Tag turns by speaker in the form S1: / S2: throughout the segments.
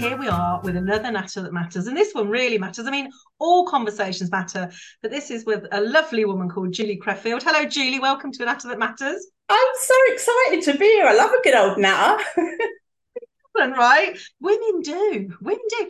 S1: here we are with another Natter That Matters. And this one really matters. I mean, all conversations matter, but this is with a lovely woman called Julie Creffield. Hello, Julie. Welcome to A Natter That Matters.
S2: I'm so excited to be here. I love a good old natter.
S1: Right? Women do.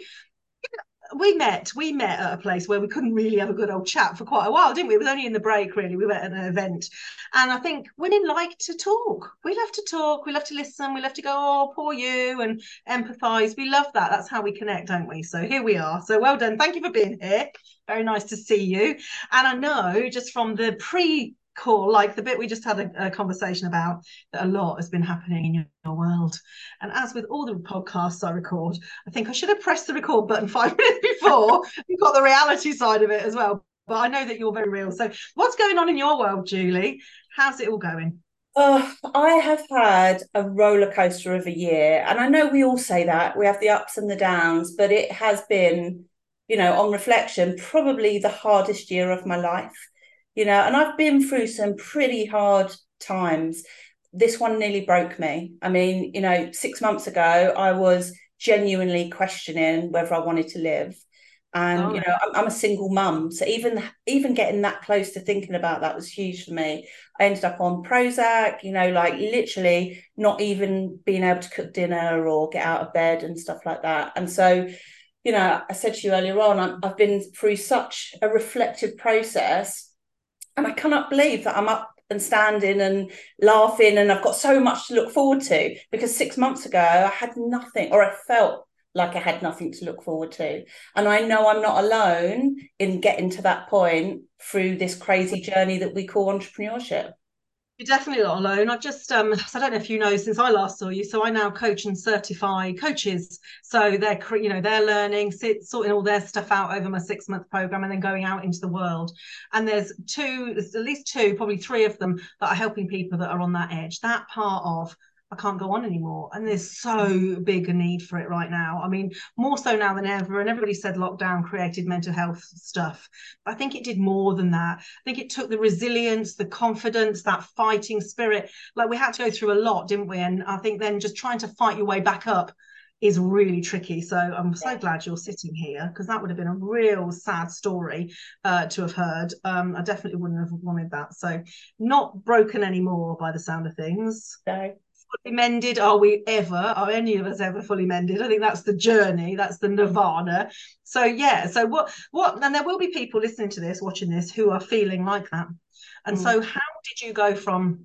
S1: We met at a place where we couldn't really have a good old chat for quite a while, didn't we? It was only in the break, really. We met at an event. And I think women like to talk. We love to talk. We love to listen. We love to go, oh, poor you, and empathize. We love that. That's how we connect, don't we? So here we are. So well done. Thank you for being here. Very nice to see you. And I know just from the pre-call, like the bit we just had a conversation about, that a lot has been happening in your world. And as with all the podcasts I record, I think I should have pressed the record button 5 minutes before and got the reality side of it as well. But I know that you're very real. So what's going on in your world, Julie? How's it all going?
S2: I have had a roller coaster of a year. And I know we all say that. We have the ups and the downs, but it has been, on reflection, probably the hardest year of my life. And I've been through some pretty hard times. This one nearly broke me. I mean, 6 months ago, I was genuinely questioning whether I wanted to live. And
S1: Oh,
S2: I'm a single mum, so even getting that close to thinking about that was huge for me. I ended up on Prozac, like literally not even being able to cook dinner or get out of bed and stuff like that. And so, I said to you earlier on, I've been through such a reflective process, and I cannot believe that I'm up and standing and laughing, and I've got so much to look forward to, because 6 months ago I had nothing, or I felt like I had nothing to look forward to. And I know I'm not alone in getting to that point through this crazy journey that we call entrepreneurship.
S1: you're definitely not alone. I've just so I don't know if you know, since I last saw you, so I now coach and certify coaches. So they're learning, sorting all their stuff out over my 6 month program, and then going out into the world. And there's at least two, probably three of them that are helping people that are on that edge, that part of I can't go on anymore. And there's so big a need for it right now. I mean, more so now than ever. And everybody said lockdown created mental health stuff. But I think it did more than that. I think it took the resilience, the confidence, that fighting spirit. Like, we had to go through a lot, didn't we? And I think then just trying to fight your way back up is really tricky. So I'm so glad you're sitting here, because that would have been a real sad story to have heard. I definitely wouldn't have wanted that. So not broken anymore by the sound of things.
S2: So
S1: Fully mended, are any of us ever fully mended? I think that's the journey, that's the nirvana. So yeah, so what and there will be people listening to this, watching this, who are feeling like that. And
S2: mm.
S1: so how did you go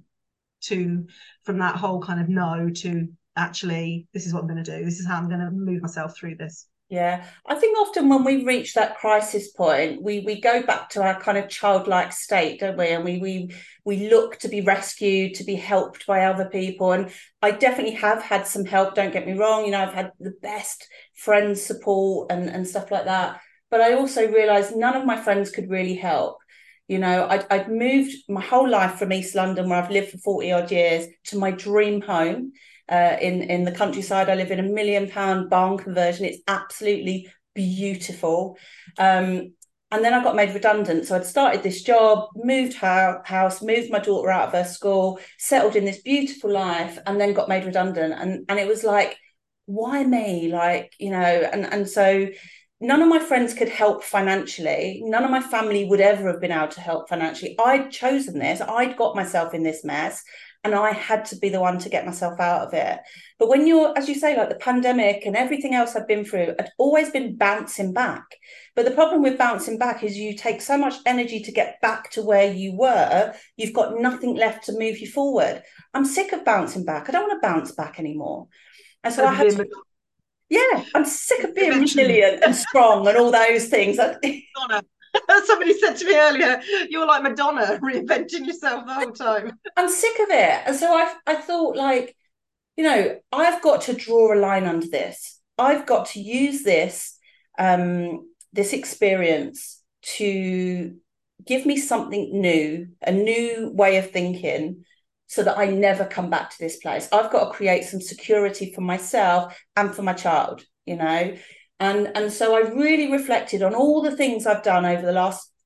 S1: to from that whole kind of no to actually, this is what I'm going to do, this is how I'm going to move myself through this?
S2: Yeah, I think often when we reach that crisis point, we go back to our kind of childlike state, don't we? And we look to be rescued, to be helped by other people. And I definitely have had some help. Don't get me wrong. I've had the best friends support and stuff like that. But I also realised none of my friends could really help. I'd moved my whole life from East London, where I've lived for 40 odd years, to my dream home in the countryside. I live in £1 million barn conversion. It's absolutely beautiful. And then I got made redundant. So I'd started this job, moved house, moved my daughter out of her school, settled in this beautiful life, and then got made redundant. And it was like, why me? And so none of my friends could help financially. None of my family would ever have been able to help financially. I'd chosen this. I'd got myself in this mess, and I had to be the one to get myself out of it. But when you're, as you say, like the pandemic and everything else I've been through, I'd always been bouncing back. But the problem with bouncing back is you take so much energy to get back to where you were, you've got nothing left to move you forward. I'm sick of bouncing back. I don't want to bounce back anymore. And so I had to, yeah, I'm sick of being
S1: Eventually.
S2: resilient and strong and all those things.
S1: Madonna. Somebody said to me earlier, you're like Madonna, reinventing yourself the whole time.
S2: I'm sick of it. And so I thought, like, I've got to draw a line under this. I've got to use this experience to give me something new, a new way of thinking, so that I never come back to this place. I've got to create some security for myself and for my child. And so I really reflected on all the things I've done over the last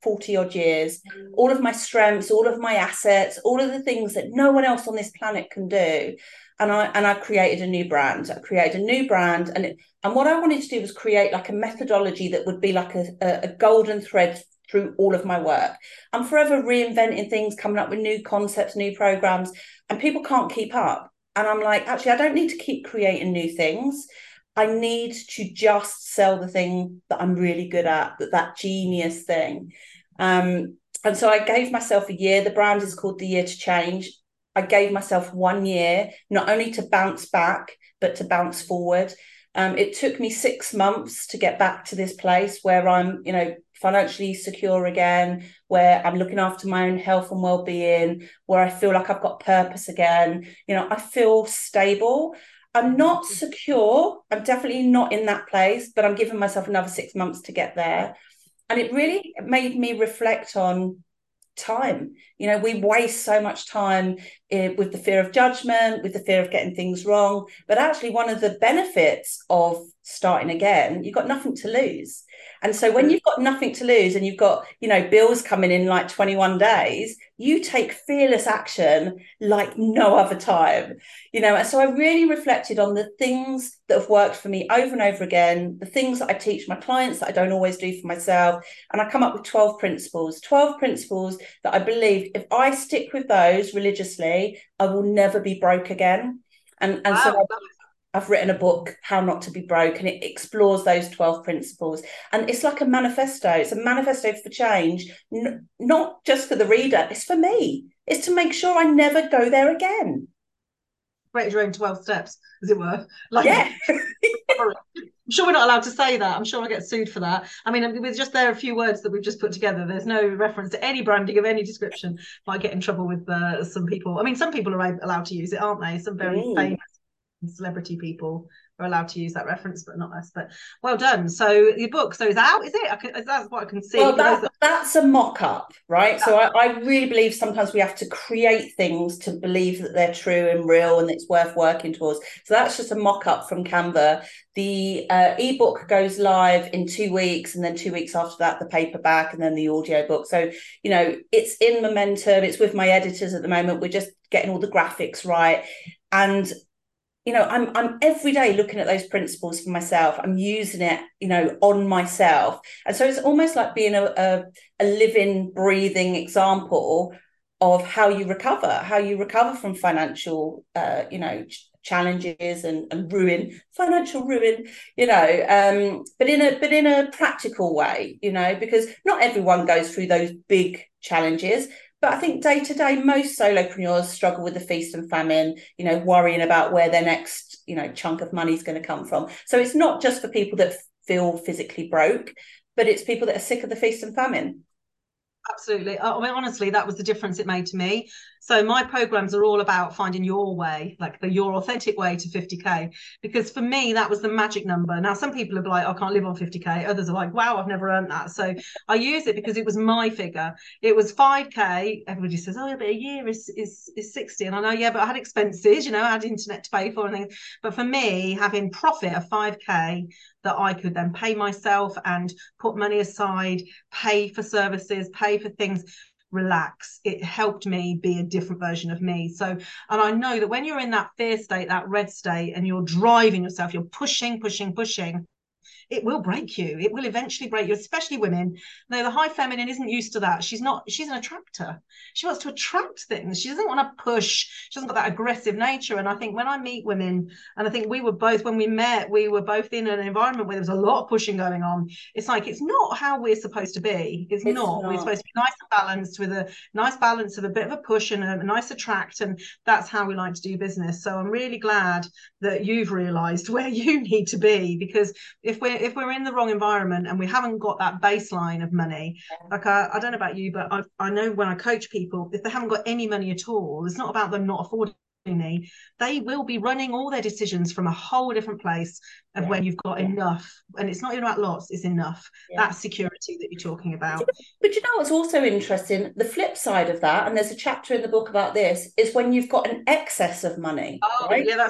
S2: 40 odd years, all of my strengths, all of my assets, all of the things that no one else on this planet can do. And I created a new brand. I created a new brand. And what I wanted to do was create like a methodology that would be like a golden thread through all of my work. I'm forever reinventing things, coming up with new concepts, new programs, and people can't keep up. And I'm like, actually, I don't need to keep creating new things. I need to just sell the thing that I'm really good at, that genius thing. And so I gave myself a year. The brand is called The Year to Change. I gave myself 1 year, not only to bounce back, but to bounce forward. It took me 6 months to get back to this place where I'm, financially secure again, where I'm looking after my own health and well-being, where I feel like I've got purpose again. I feel stable. I'm not secure. I'm definitely not in that place, but I'm giving myself another 6 months to get there. And it really made me reflect on time. We waste so much time with the fear of judgment, with the fear of getting things wrong. But actually, one of the benefits of starting again, you've got nothing to lose. And so when you've got nothing to lose and you've got, bills coming in like 21 days, you take fearless action like no other time, And so I really reflected on the things that have worked for me over and over again, the things that I teach my clients that I don't always do for myself. And I come up with 12 principles that I believe if I stick with those religiously, I will never be broke again. And wow. So I've written a book, How Not to Be Broke, and it explores those 12 principles. And it's like a manifesto. It's a manifesto for change, not just for the reader. It's for me. It's to make sure I never go there again.
S1: Create your own 12 steps, as it were.
S2: Yeah.
S1: I'm sure we're not allowed to say that. I'm sure I'll get sued for that. I mean, with just there are a few words that we've just put together. There's no reference to any branding of any description. Might get in trouble with some people. I mean, some people are allowed to use it, aren't they? Some very famous celebrity people are allowed to use that reference, but not us. But well done. So your book, so is out, is it? That's what I can see.
S2: Well, that's a mock-up, right? So I really believe sometimes we have to create things to believe that they're true and real and it's worth working towards. So that's just a mock-up from Canva. The ebook goes live in 2 weeks, and then 2 weeks after that, the paperback, and then the audio book. So, it's in momentum. It's with my editors at the moment. We're just getting all the graphics right. And I'm every day looking at those principles for myself. I'm using it, on myself. And so it's almost like being a living, breathing example of how you recover from financial, challenges and ruin, financial ruin, but in a practical way, because not everyone goes through those big challenges. But I think day to day, most solopreneurs struggle with the feast and famine, worrying about where their next, chunk of money is going to come from. So it's not just for people that feel physically broke, but it's people that are sick of the feast and famine.
S1: Absolutely. I mean, honestly, that was the difference it made to me. So my programs are all about finding your way, like your authentic way to 50K, because for me, that was the magic number. Now, some people are like, I can't live on 50K. Others are like, wow, I've never earned that. So I use it because it was my figure. It was 5K. Everybody says, oh, yeah, but a year is 60. And I know, yeah, but I had expenses, I had internet to pay for and things. But for me, having profit of 5K that I could then pay myself and put money aside, pay for services, pay for things, relax. It helped me be a different version of me. So, and I know that when you're in that fear state, that red state, and you're driving yourself, you're pushing, it will break you. It will eventually break you, especially women. No, the high feminine isn't used to that. She's an attractor. She wants to attract things. She doesn't want to push. She doesn't got that aggressive nature. And I think when I meet women, and I think we were both, when we met, we were both in an environment where there was a lot of pushing going on. It's like, it's not how we're supposed to be. It's not. We're supposed to be nice and balanced, with a nice balance of a bit of a push and a nice attract. And that's how we like to do business. So I'm really glad that you've realized where you need to be, because if we're in the wrong environment and we haven't got that baseline of money, like I don't know about you, but I know when I coach people, if they haven't got any money at all, it's not about them not affording me. They will be running all their decisions from a whole different place of when you've got enough. And it's not even about lots, it's enough. That security that you're talking about.
S2: But what's also interesting, the flip side of that, and there's a chapter in the book about this, is when you've got an excess of money.
S1: Oh, right? Yeah, that's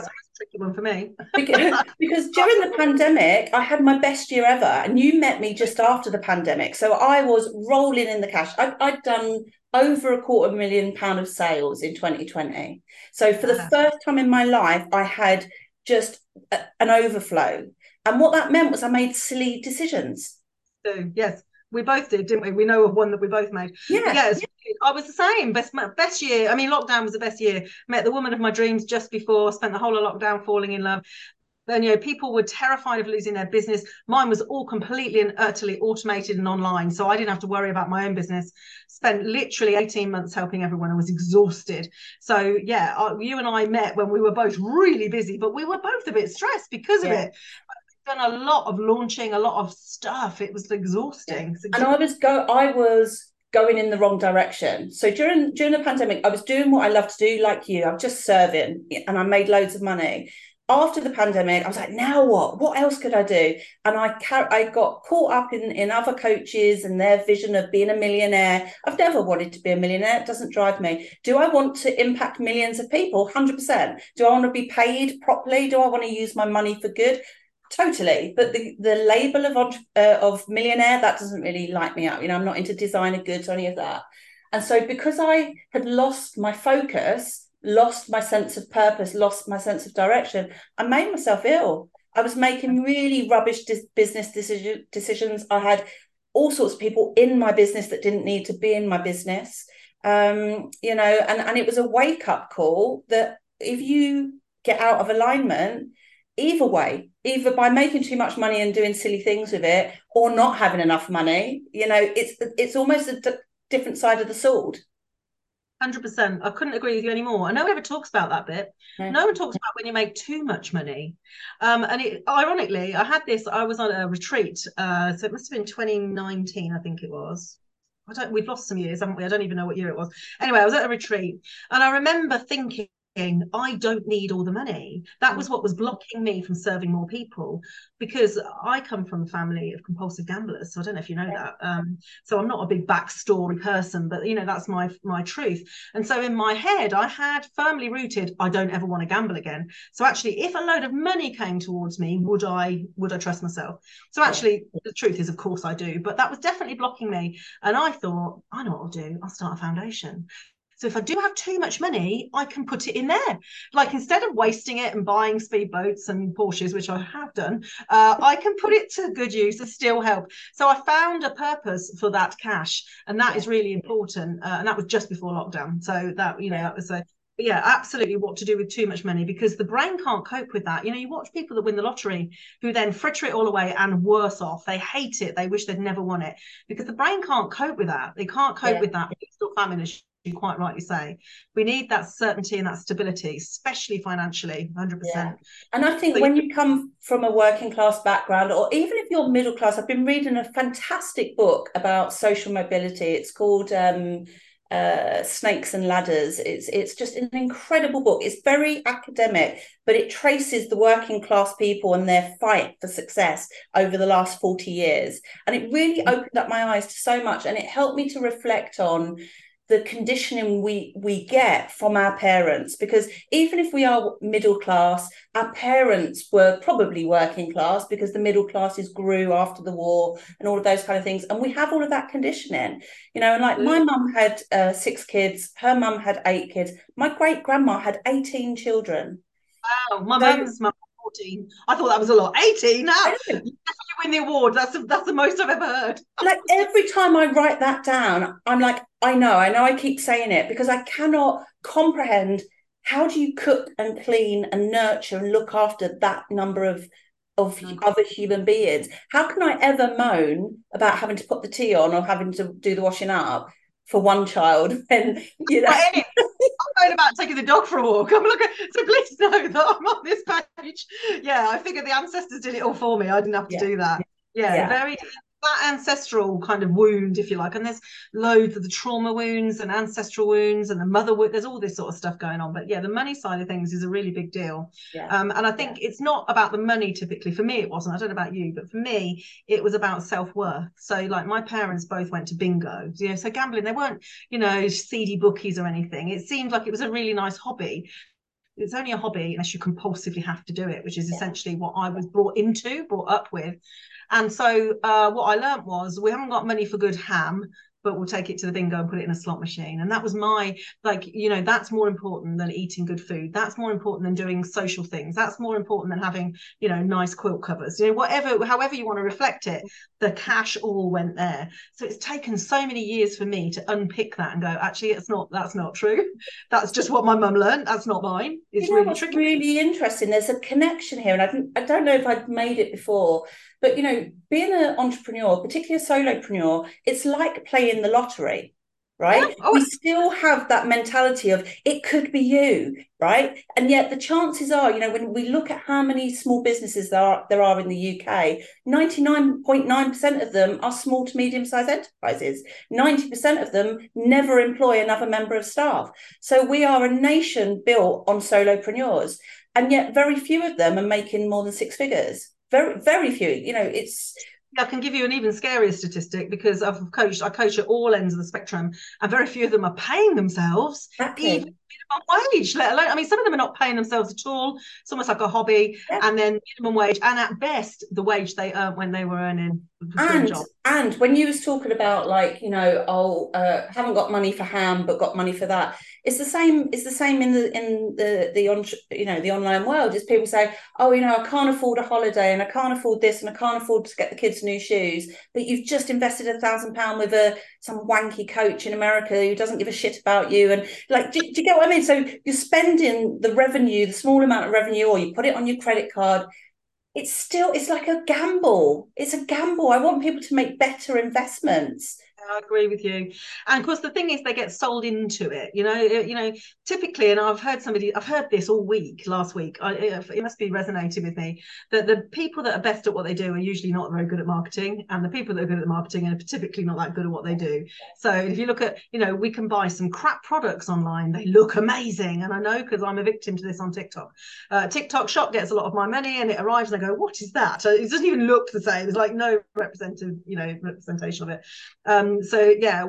S1: tricky one for me.
S2: Because during the pandemic, I had my best year ever, and you met me just after the pandemic. So I was rolling in the cash. I'd done over £250,000 of sales in 2020. So for the first time in my life, I had just an overflow. And what that meant was I made silly decisions.
S1: So, yes, we both did, didn't we? We know of one that we both made.
S2: Yeah.
S1: Yes, I was the same. Best year. I mean, lockdown was the best year. Met the woman of my dreams just before, spent the whole of lockdown falling in love. Then, people were terrified of losing their business. Mine was all completely and utterly automated and online. So I didn't have to worry about my own business. Spent literally 18 months helping everyone. I was exhausted. So, yeah, you and I met when we were both really busy, but we were both a bit stressed because of it. Done a lot of launching, a lot of stuff. It was exhausting.
S2: And I was going in the wrong direction. So during the pandemic, I was doing what I love to do, like you. I'm just serving, and I made loads of money. After the pandemic, I was like, now what? What else could I do? And I got caught up in other coaches and their vision of being a millionaire. I've never wanted to be a millionaire. It doesn't drive me. Do I want to impact millions of people? 100%. Do I want to be paid properly? Do I want to use my money for good? Totally, but the label of millionaire, that doesn't really light me up. I'm not into designer goods or any of that. And so because I had lost my focus, lost my sense of purpose, lost my sense of direction, I made myself ill. I was making really rubbish business decisions. I had all sorts of people in my business that didn't need to be in my business. And it was a wake-up call that if you get out of alignment, either way, either by making too much money and doing silly things with it, or not having enough money, it's almost a different side of the sword.
S1: 100%. I couldn't agree with you anymore. And no one ever talks about that bit. No one talks about when you make too much money. Ironically, I was on a retreat. So it must have been 2019, I think it was. We've lost some years, haven't we? I don't even know what year it was. Anyway, I was at a retreat, and I remember thinking, I don't need all the money. That was what was blocking me from serving more people, because I come from a family of compulsive gamblers. So I don't know if you know that. So I'm not a big backstory person, but that's my truth. And so in my head, I had firmly rooted, I don't ever want to gamble again. So actually, if a load of money came towards me, would I trust myself? So actually, the truth is, of course I do, but that was definitely blocking me. And I thought, I know what I'll do. I'll start a foundation. So if I do have too much money, I can put it in there. Like, instead of wasting it and buying speedboats and Porsches, which I have done, I can put it to good use and still help. So I found a purpose for that cash, and that is really important. And that was just before lockdown. So that, that was absolutely what to do with too much money, because the brain can't cope with that. You watch people that win the lottery who then fritter it all away and worse off. They hate it. They wish they'd never won it, because the brain can't cope with that. They can't cope with that. It's still famine, as you quite rightly say. We need that certainty and that stability, especially financially. 100%.
S2: And I think when you come from a working class background, or even if you're middle class, I've been reading a fantastic book about social mobility. It's called Snakes and Ladders. It's just an incredible book. It's very academic, but it traces the working class people and their fight for success over the last 40 years. And it really opened up my eyes to so much, and it helped me to reflect on the conditioning we get from our parents, because even if we are middle class, our parents were probably working class, because the middle classes grew after the war and all of those kind of things, and we have all of that conditioning, and like my mum had 6 kids, her mum had 8 kids, my great grandma had 18 children.
S1: Wow, my mum's mum 14. I thought that was a lot. 18 now. You definitely win the award. That's the most I've ever heard.
S2: Like, every time I write that down, I'm like, I know I keep saying it, because I cannot comprehend, how do you cook and clean and nurture and look after that number of other human beings? How can I ever moan about having to put the tea on or having to do the washing up for one child? And
S1: I'm going about taking the dog for a walk. I'm looking, so please know that I'm on this page. Yeah, I figured the ancestors did it all for me. I didn't have to do that. Very, that ancestral kind of wound, if you like. And there's loads of the trauma wounds and ancestral wounds and the mother wound. There's all this sort of stuff going on. But the money side of things is a really big deal. And I think it's not about the money typically. For me, it wasn't. I don't know about you, but for me, it was about self-worth. So like, my parents both went to bingo. So gambling, they weren't, seedy bookies or anything. It seemed like it was a really nice hobby. it's only a hobby unless you compulsively have to do it, which is
S2: Yeah.
S1: essentially what I was brought up with. And so what I learned was we haven't got money for good ham, but we'll take it to the bingo and put it in a slot machine. And that was my, like, that's more important than eating good food. That's more important than doing social things. That's more important than having, nice quilt covers, whatever, however you want to reflect it, the cash all went there. So it's taken so many years for me to unpick that and go, actually, that's not true. That's just what my mum learned. That's not mine. It's
S2: You know
S1: really
S2: what's
S1: tricky.
S2: really interesting? There's a connection here, and I don't know if I'd made it before, but being an entrepreneur, particularly a solopreneur, it's like playing the lottery,
S1: Yeah.
S2: right?
S1: Oh,
S2: We still have that mentality of it could be you, right? And yet the chances are, when we look at how many small businesses there are in the UK, 99.9% of them are small to medium-sized enterprises. 90% of them never employ another member of staff. So we are a nation built on solopreneurs, and yet very few of them are making more than six figures. Very, very few. It's
S1: I can give you an even scarier statistic because I coach at all ends of the spectrum, and very few of them are paying themselves even
S2: exactly.
S1: minimum wage, let alone, I mean, some of them are not paying themselves at all. It's almost like a hobby,
S2: Yeah.
S1: and then minimum wage, and at best, the wage they earned when they were earning a full job.
S2: And when you was talking about haven't got money for ham but got money for that, it's the same. It's the same in the online world. Is people say, oh, I can't afford a holiday and I can't afford this and I can't afford to get the kids new shoes, but you've just invested £1,000 with some wanky coach in America who doesn't give a shit about you, and like, do you get what I mean? So you're spending the small amount of revenue, or you put it on your credit card. It's like a gamble. It's a gamble. I want people to make better investments.
S1: I agree with you. And of course, the thing is, they get sold into it. Typically, and I've heard this all week, last week. It must be resonating with me that the people that are best at what they do are usually not very good at marketing, and the people that are good at marketing are typically not that good at what they do. So if you look at, we can buy some crap products online. They look amazing, and I know because I'm a victim to this on TikTok. TikTok Shop gets a lot of my money, and it arrives, and I go, "What is that?" It doesn't even look the same. There's like no representation of it. So yeah,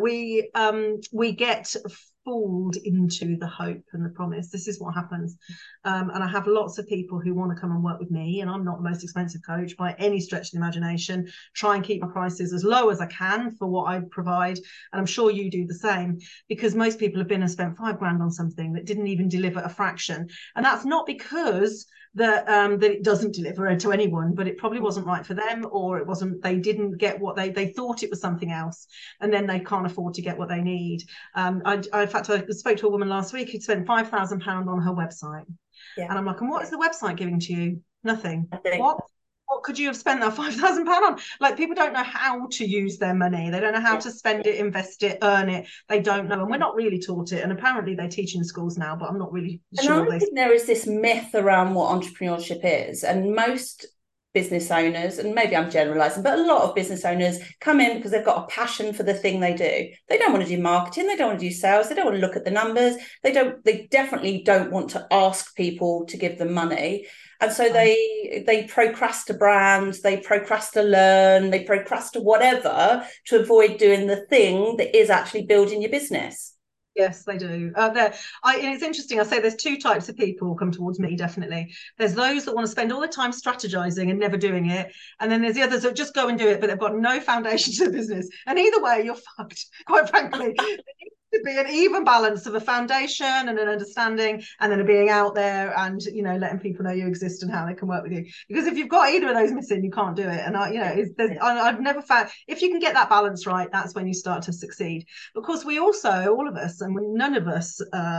S1: we get fooled into the hope and the promise. This is what happens. And I have lots of people who want to come and work with me, and I'm not the most expensive coach by any stretch of the imagination. Try and keep my prices as low as I can for what I provide, and I'm sure you do the same, because most people have been and spent £5,000 on something that didn't even deliver a fraction. And that's not because that it doesn't deliver to anyone, but it probably wasn't right for them, or they didn't get what they thought it was something else, and then they can't afford to get what they need. In fact, I spoke to a woman last week who'd spent £5,000 on her website.
S2: Yeah.
S1: And I'm like, and what is the website giving to you? Nothing.
S2: I think.
S1: What could you have spent that £5,000 on? Like, people don't know how to use their money. They don't know how to spend it, invest it, earn it. They don't know. And we're not really taught it. And apparently they teach in schools now, but I'm not really sure.
S2: And I think there is this myth around what entrepreneurship is. And most business owners, and maybe I'm generalizing, but a lot of business owners come in because they've got a passion for the thing they do. They don't want to do marketing, they don't want to do sales, they don't want to look at the numbers, they definitely don't want to ask people to give them money. And so they procrastinate brands, they procrastinate learn, they procrastinate whatever to avoid doing the thing that is actually building your business.
S1: Yes, they do. And it's interesting. I say there's two types of people who come towards me, definitely. There's those that want to spend all their time strategizing and never doing it. And then there's the others that just go and do it, but they've got no foundation to the business. And either way, you're fucked, quite frankly. To be an even balance of a foundation and an understanding, and then a being out there and letting people know you exist and how they can work with you. Because if you've got either of those missing, you can't do it. And I've never found, if you can get that balance right, that's when you start to succeed. Of course, we also, all of us, and none of us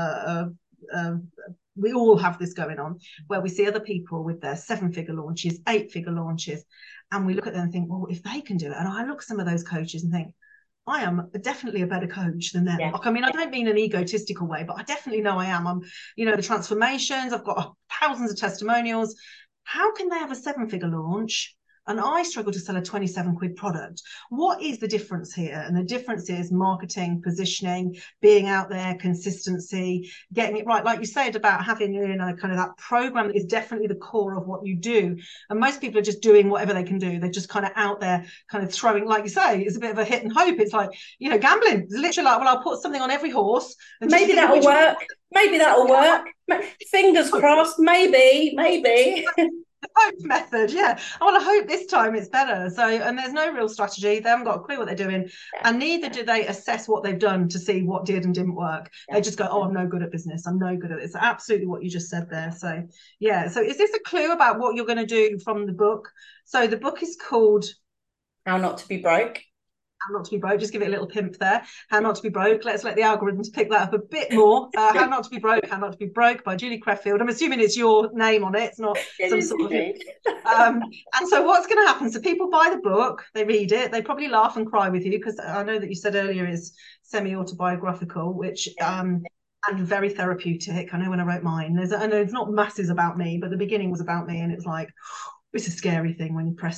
S1: we all have this going on, where we see other people with their 7-figure launches, 8-figure launches, and we look at them and think, well, if they can do it. And I look at some of those coaches and think, I am definitely a better coach than them.
S2: Yeah.
S1: Like, I mean, I don't mean an egotistical way, but I definitely know I am. I'm, the transformations, I've got thousands of testimonials. How can they have a 7-figure launch and I struggle to sell a 27 quid product. What is the difference here? And the difference is marketing, positioning, being out there, consistency, getting it right. Like you said about having, you know, kind of that program that is definitely the core of what you do. And most people are just doing whatever they can do. They're just kind of out there, kind of throwing, like you say, it's a bit of a hit and hope. It's like, you know, gambling. It's literally like, well, I'll put something on every horse. And
S2: maybe that'll work. Maybe that'll work. Fingers crossed. Maybe.
S1: Hope method, yeah. I hope this time it's better. So, and there's no real strategy. They haven't got a clue what they're doing, and neither do they assess what they've done to see what did and didn't work. They just go, "Oh, I'm no good at business. I'm no good at this." Absolutely, what you just said there. So, yeah. So, is this a clue about what you're going to do from the book? So, the book is called
S2: How Not to Be Broke.
S1: How Not to Be Broke. Just give it a little pimp there. How Not to Be Broke. Let's let the algorithms pick that up a bit more. How Not to Be Broke. How Not to Be Broke by Julie Creffield. I'm assuming it's your name on it. It's not some sort of. And so what's going to happen? So people buy the book, they read it, they probably laugh and cry with you, because I know that you said earlier is semi-autobiographical, which and very therapeutic. I know when I wrote mine, I know it's not masses about me, but the beginning was about me, and it's like, it's a scary thing when you press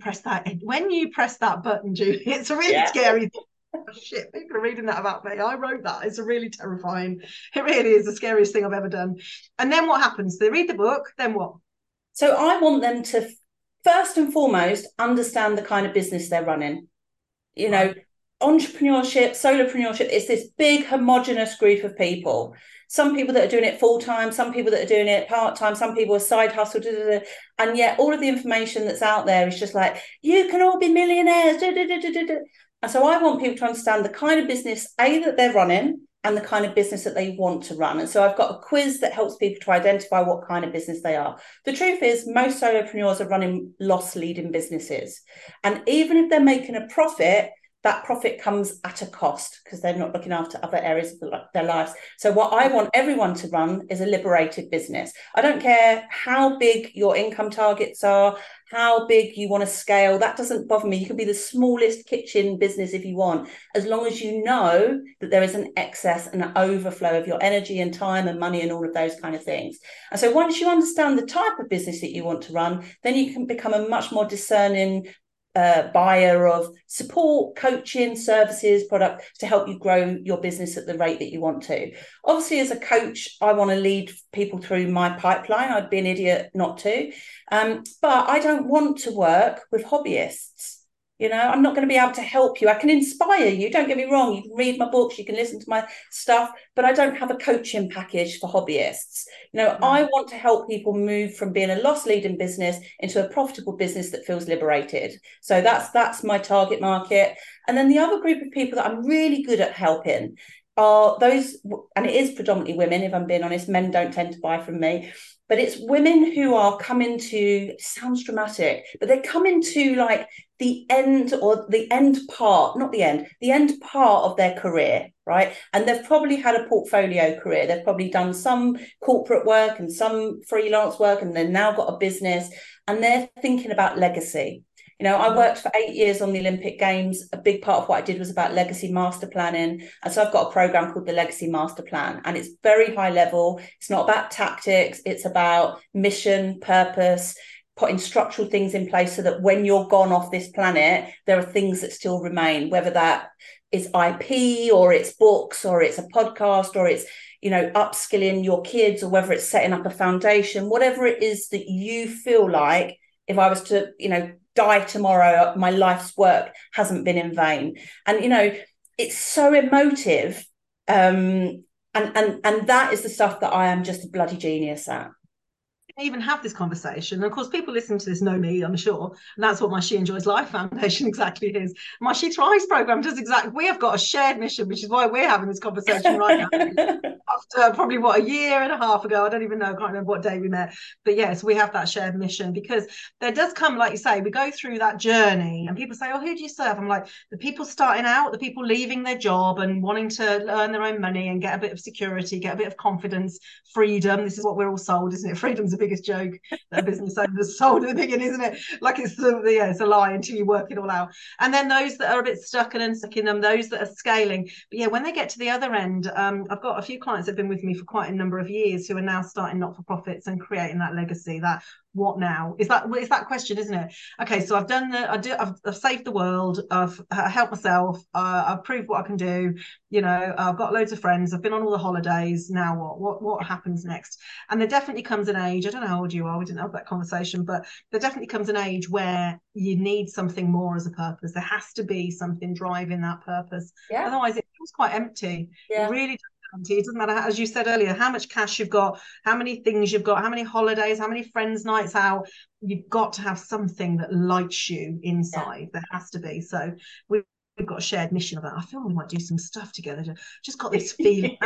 S1: that button, Julie. It's a really scary thing. Oh, shit, people are reading that about me. I wrote that. It's a really terrifying. It really is the scariest thing I've ever done. And then what happens? They read the book, then what?
S2: So I want them to first and foremost understand the kind of business they're running. You know, entrepreneurship, solopreneurship is this big homogenous group of people. Some people that are doing it full-time, some people that are doing it part-time, some people are side hustle, and yet all of the information that's out there is just like, you can all be millionaires. And so I want people to understand the kind of business, that they're running, and the kind of business that they want to run. And so I've got a quiz that helps people to identify what kind of business they are. The truth is, most solopreneurs are running loss-leading businesses. And even if they're making a profit, that profit comes at a cost because they're not looking after other areas of their lives. So what I want everyone to run is a liberated business. I don't care how big your income targets are, how big you want to scale. That doesn't bother me. You can be the smallest kitchen business if you want, as long as you know that there is an excess and an overflow of your energy and time and money and all of those kind of things. And so once you understand the type of business that you want to run, then you can become a much more discerning buyer of support, coaching, services, product to help you grow your business at the rate that you want to. Obviously, as a coach, I want to lead people through my pipeline. I'd be an idiot not to. But I don't want to work with hobbyists. You know, I'm not going to be able to help you. I can inspire you. Don't get me wrong. You can read my books, you can listen to my stuff, but I don't have a coaching package for hobbyists. You know, I want to help people move from being a loss-leading business into a profitable business that feels liberated. So that's my target market. And then the other group of people that I'm really good at helping are those, and it is predominantly women, if I'm being honest. Men don't tend to buy from me. But it's women who are coming to, sounds dramatic, but they're coming to like the end or the end part, not the end part of their career, right? And they've probably had a portfolio career. They've probably done some corporate work and some freelance work, and they've now got a business, and they're thinking about legacy. You know, I worked for 8 years on the Olympic Games. A big part of what I did was about legacy master planning. And so I've got a program called the Legacy Master Plan, and it's very high level. It's not about tactics. It's about mission, purpose, putting structural things in place so that when you're gone off this planet, there are things that still remain, whether that is IP or it's books or it's a podcast or it's, you know, upskilling your kids, or whether it's setting up a foundation, whatever it is that you feel like, if I was to, you know, die tomorrow, my life's work hasn't been in vain. And, you know, it's so emotive. And that is the stuff that I am just a bloody genius at.
S1: Even have this conversation. And of course, people listening to this know me, I'm sure. And that's what my She Enjoys Life Foundation exactly is. My She Thrives program does exactly. We have got a shared mission, which is why we're having this conversation right now. After probably a year and a half ago, I don't even know, I can't remember what day we met. But yes, we have that shared mission, because there does come, like you say, we go through that journey and people say, oh, who do you serve? I'm like, the people starting out, the people leaving their job and wanting to earn their own money and get a bit of security, get a bit of confidence, freedom. This is what we're all sold, isn't it? Freedom's a biggest joke that a business owner has sold at the beginning, isn't it? Like it's a lie until you work it all out. And then those that are a bit stuck and unstuck in them, those that are scaling. But yeah, when they get to the other end, I've got a few clients that have been with me for quite a number of years who are now starting not-for-profits and creating that legacy. That what now is that question, isn't it? Okay, so I've saved the world, I've helped myself, I've proved what I can do, I've got loads of friends, I've been on all the holidays. Now what happens next? And there definitely comes an age, I don't know how old you are, we didn't have that conversation, but there definitely comes an age where you need something more as a purpose. There has to be something driving that purpose.
S2: Yeah.
S1: Otherwise it feels quite empty.
S2: Yeah.
S1: It really it doesn't matter, as you said earlier, how much cash you've got, how many things you've got, how many holidays, how many friends nights out. You've got to have something that lights you inside. Yeah. There has to be. So we've got a shared mission of that. I feel we might do some stuff together. Just got this feeling.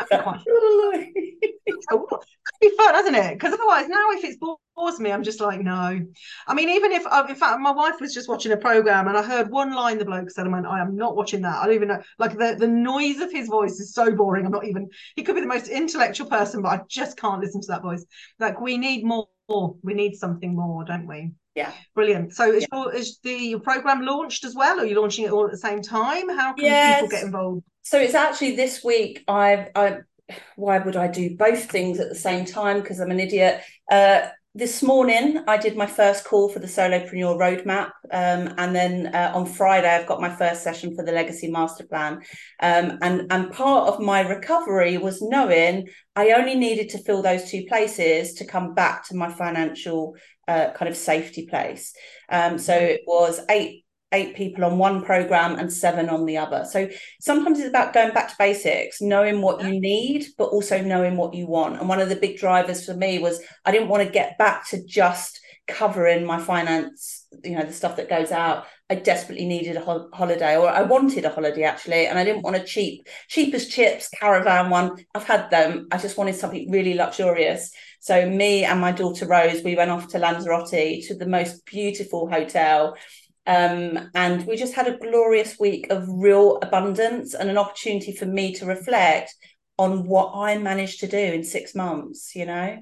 S1: Could be fun, hasn't it? Because otherwise now if it bores me, I'm just like, no. I mean, even if in fact my wife was just watching a program and I heard one line the bloke said, I went, I am not watching that. I don't even know, like the noise of his voice is so boring. I'm not even, he could be the most intellectual person, but I just can't listen to that voice. Like, we need more, we need something more, don't we?
S2: Yeah.
S1: Brilliant. So is the program launched as well? Or are you launching it all at the same time? How can people get involved?
S2: So it's actually this week. Why would I do both things at the same time? Because I'm an idiot. This morning, I did my first call for the Solopreneur Roadmap. And then on Friday, I've got my first session for the Legacy Master Plan. And part of my recovery was knowing I only needed to fill those two places to come back to my financial kind of safety place. So it was eight people on one program and 7 on the other. So sometimes it's about going back to basics, knowing what you need, but also knowing what you want. And one of the big drivers for me was I didn't want to get back to just covering my finance, the stuff that goes out. I desperately needed a holiday, or I wanted a holiday actually, and I didn't want a cheap as chips caravan one. I've had them. I just wanted something really luxurious. So me and my daughter Rose, we went off to Lanzarote, to the most beautiful hotel. And we just had a glorious week of real abundance and an opportunity for me to reflect on what I managed to do in 6 months, Nice.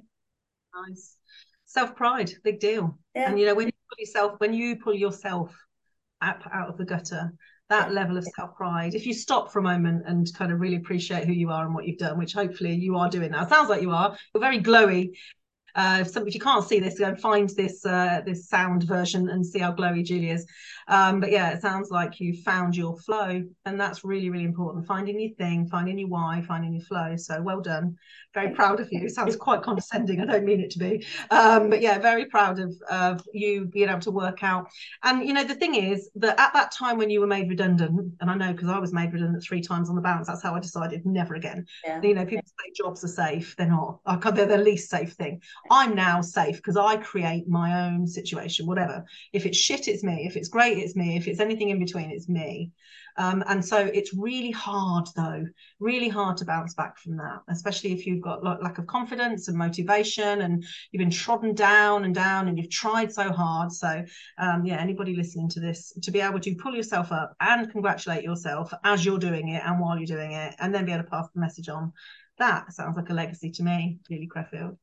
S1: Self-pride, big deal. Yeah. And when you pull yourself out of the gutter, that level of self-pride, if you stop for a moment and kind of really appreciate who you are and what you've done, which hopefully you are doing now. It sounds like you're very glowy. If you can't see this, go and find this sound version and see how glowy Julie is. But yeah, it sounds like you found your flow, and that's really, really important. Finding your thing, finding your why, finding your flow. So well done. Very proud of you. It sounds quite condescending. I don't mean it to be. But yeah, very proud of you being able to work out. And the thing is that at that time when you were made redundant, and I know because I was made redundant 3 times on the bounce, that's how I decided never again. Yeah. People say jobs are safe. They're not. They're the least safe thing. I'm now safe because I create my own situation, whatever. If it's shit, it's me. If it's great, it's me. If it's anything in between, it's me. And so it's really hard, though, really hard to bounce back from that, especially if you've got lack of confidence and motivation and you've been trodden down and you've tried so hard. So anybody listening to this, to be able to pull yourself up and congratulate yourself as you're doing it and while you're doing it, and then be able to pass the message on, that sounds like a legacy to me, Julie Creffield.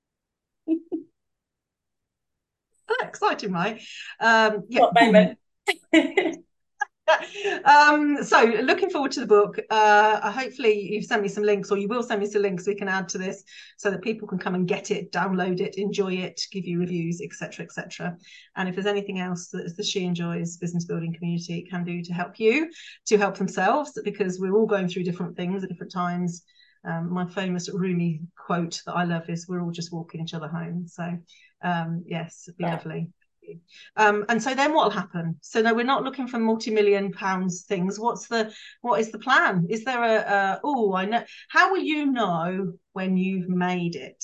S1: Exciting, right? So looking forward to the book. Hopefully you've sent me some links, or you will send me some links we can add to this so that people can come and get it, download it, enjoy it, give you reviews, etc. And if there's anything else that the She Enjoys business building community can do to help you to help themselves, because we're all going through different things at different times. My famous Rumi quote that I love is, we're all just walking each other home. So yes, it'd be lovely. And so then what will happen? So no, we're not looking for multi-million pounds things. What is the plan? Is there I know, how will you know when you've made it?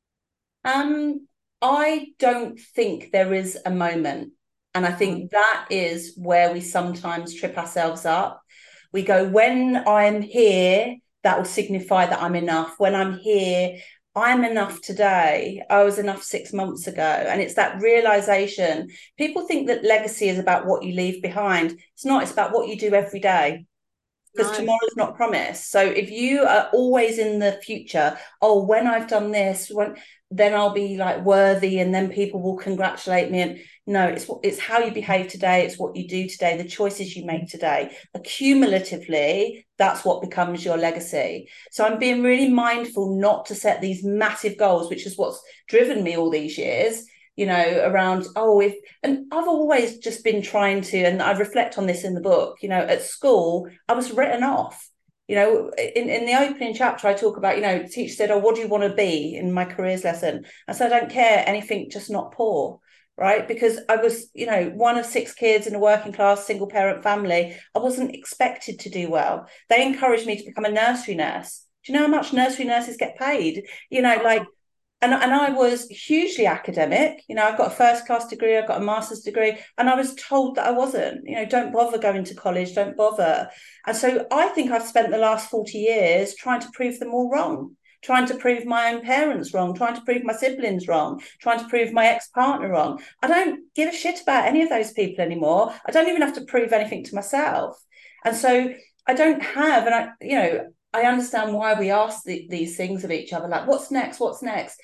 S2: I don't think there is a moment, and I think that is where we sometimes trip ourselves up. We go, when I'm here, that will signify that I'm enough. When I'm here, I'm enough today. I was enough 6 months ago. And it's that realization. People think that legacy is about what you leave behind. It's not. It's about what you do every day. because
S1: Nice.
S2: tomorrow's not promised. So if you are always in the future, oh, when I've done this, then I'll be like worthy, and then people will congratulate me. And no, it's how you behave today. It's what you do today, the choices you make today. Accumulatively, that's what becomes your legacy. So I'm being really mindful not to set these massive goals, which is what's driven me all these years, around, and I've always just been trying to, and I reflect on this in the book, at school, I was written off. In the opening chapter, I talk about, the teacher said, oh, what do you want to be in my careers lesson? I said, I don't care, anything, just not poor. Right. Because I was, one of 6 kids in a working class, single parent family. I wasn't expected to do well. They encouraged me to become a nursery nurse. Do you know how much nursery nurses get paid? And I was hugely academic. I've got a first class degree, I've got a master's degree, and I was told that I wasn't. Don't bother going to college, don't bother. And so I think I've spent the last 40 years trying to prove them all wrong, trying to prove my own parents wrong, trying to prove my siblings wrong, trying to prove my ex-partner wrong. I don't give a shit about any of those people anymore. I don't even have to prove anything to myself. And so I don't have, and I understand why we ask these things of each other, like, what's next? What's next?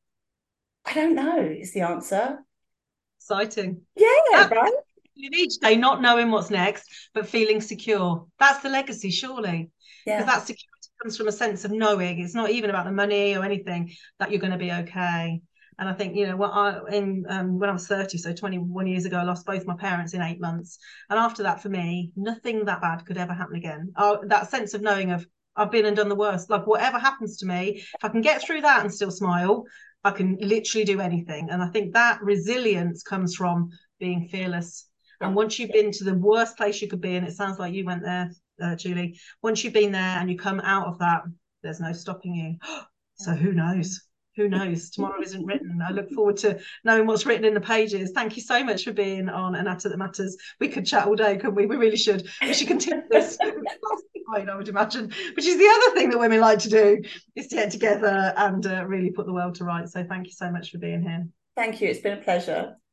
S2: I don't know is the answer.
S1: Exciting.
S2: Yeah, right?
S1: Each day not knowing what's next, but feeling secure. That's the legacy, surely. Because that security comes from a sense of knowing. It's not even about the money or anything, that you're going to be okay. And I think, when I was 30, so 21 years ago, I lost both my parents in 8 months. And after that, for me, nothing that bad could ever happen again. That sense of knowing of, I've been and done the worst. Like, whatever happens to me, if I can get through that and still smile, I can literally do anything. And I think that resilience comes from being fearless. And once you've been to the worst place you could be, and it sounds like you went there, Julie, once you've been there and you come out of that, there's no stopping you. So who knows? Who knows? Tomorrow isn't written. I look forward to knowing what's written in the pages. Thank you so much for being on Anatomy That Matters. We could chat all day, couldn't we? We really should. We should continue this. I would imagine, which is the other thing that women like to do, is to get together and really put the world to rights. So thank you so much for being here.
S2: Thank you. It's been a pleasure.